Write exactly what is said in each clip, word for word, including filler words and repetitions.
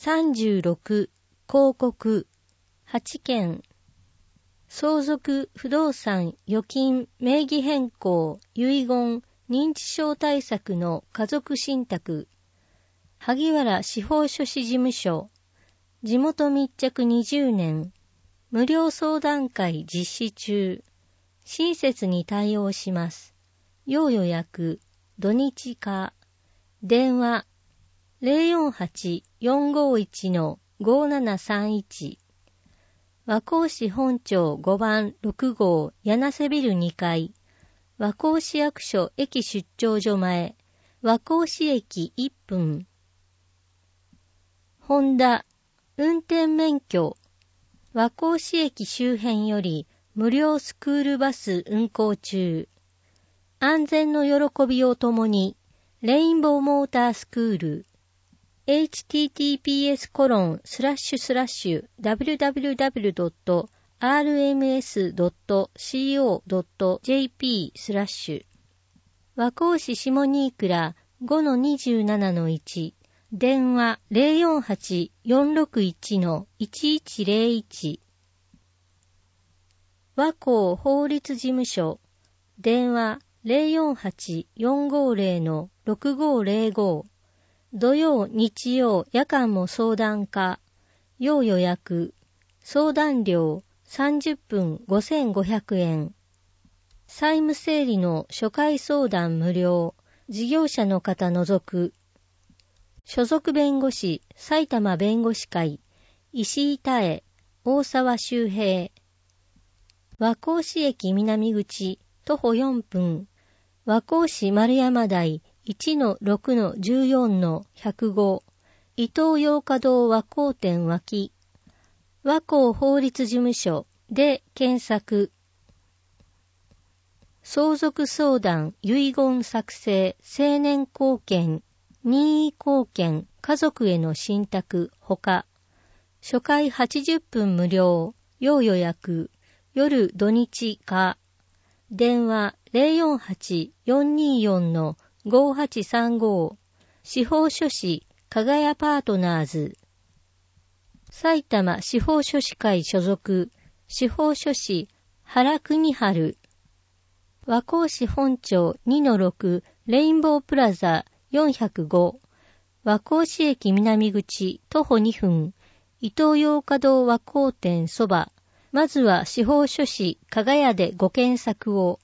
さんじゅうろく、広告、はちけん、相続、不動産、預金、名義変更、遺言、認知症対策の家族信託、萩原司法書士事務所、地元密着にじゅうねん、無料相談会実施中、親切に対応します。要予約、土日か、電話、ゼロよんはち よんごいち ごななさんいち、和光市本町ごばんろくごう柳瀬ビルにかい、和光市役所駅出張所前、和光市駅いっぷん。ホンダ、運転免許、和光市駅周辺より無料スクールバス運行中。安全の喜びをともに、レインボーモータースクール、エイチティーティーピーエスコロンスラッシュスラッシュダブリュダブリュダブリュドットアールエムエスドットコドットジェーピー スラッシュ和光市下新倉 ごのにじゅうななのいち、電話 ゼロよんはち よんろくいち いちいちゼロいち、和光法律事務所、電話 ゼロよんはち よんごゼロ ろくごゼロご、土曜、日曜、夜間も相談可。要予約。相談料さんじゅっぷんごせんごひゃくえん。債務整理の初回相談無料。事業者の方除く。所属弁護士、埼玉弁護士会。石井多江、大沢周平。和光市駅南口、徒歩よんぷん。和光市丸山台、いちのろくのじゅうよんのひゃくご、伊東洋華堂和光店脇、和光法律事務所で検索。相続相談、遺言作成、成年後見、任意後見、家族への信託、ほか。初回はちじゅっぷん無料、要予約、夜土日か。電話 ゼロよんはち よんによん ごはちさんご、司法書士、かがやパートナーズ。埼玉司法書士会所属、司法書士、原国春。和光市本町 にのろく レインボープラザよんひゃくご、和光市駅南口徒歩にふん、伊東洋華堂和光店そば。まずは司法書士、かがやでご検索を。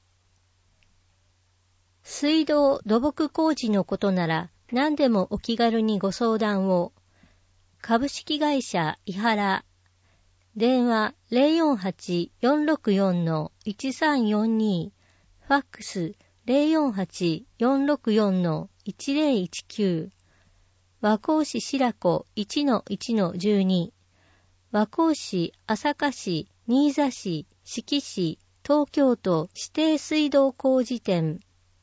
水道土木工事のことなら何でもお気軽にご相談を。株式会社伊原。電話 ゼロよんはち よんろくよん いちさんよんに、ファックス ゼロよんはち よんろくよん いちゼロいちきゅう。和光市白子 いちのいちのじゅうに。和光市朝霞市新座市志木市東京都指定水道工事店。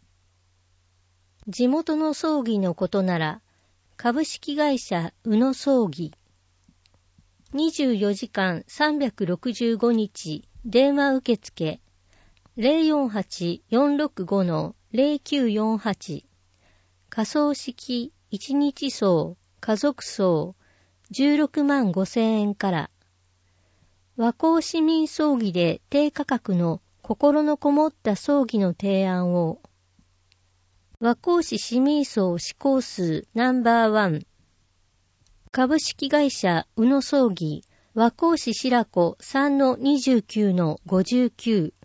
地元の葬儀のことなら、株式会社宇野葬儀。にじゅうよじかんさんびゃくろくじゅうごにち電話受付。ゼロよんはち よんろくご ゼロきゅうよんはち。仮葬式一日葬、家族葬、じゅうろくまんごせんえんから。和光市民葬儀で低価格の心のこもった葬儀の提案を。和光市市民葬施行数ナンバーワン。株式会社宇野葬儀和光市白子 さんのにじゅうきゅうのごじゅうきゅう。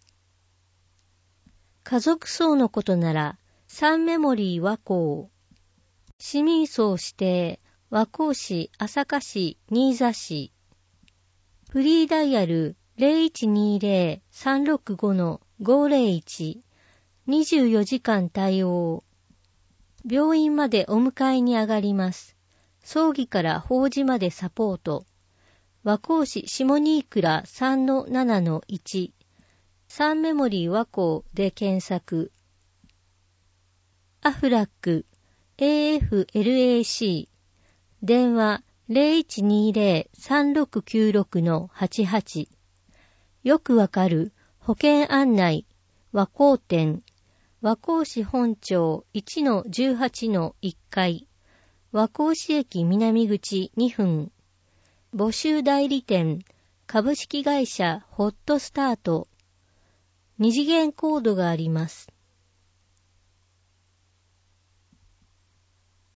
家族葬のことならサンメモリー和光。市民葬指定和光市朝霞市新座市。フリーダイヤル ゼロいちにゼロ さんろくご ごゼロいち。にじゅうよじかん対応。病院までお迎えに上がります。葬儀から法事までサポート。和光市下新倉 さんのななのいち。サンメモリー和光で検索。アフラック エーエフエルエーシー。電話 ゼロいちにゼロ さんろくきゅうろく はちはち。よくわかる保険案内和光店。和光市本町 いちのじゅうはちのいっかい。 和光市駅南口にふん。募集代理店、株式会社ホットスタート。二次元コードがあります。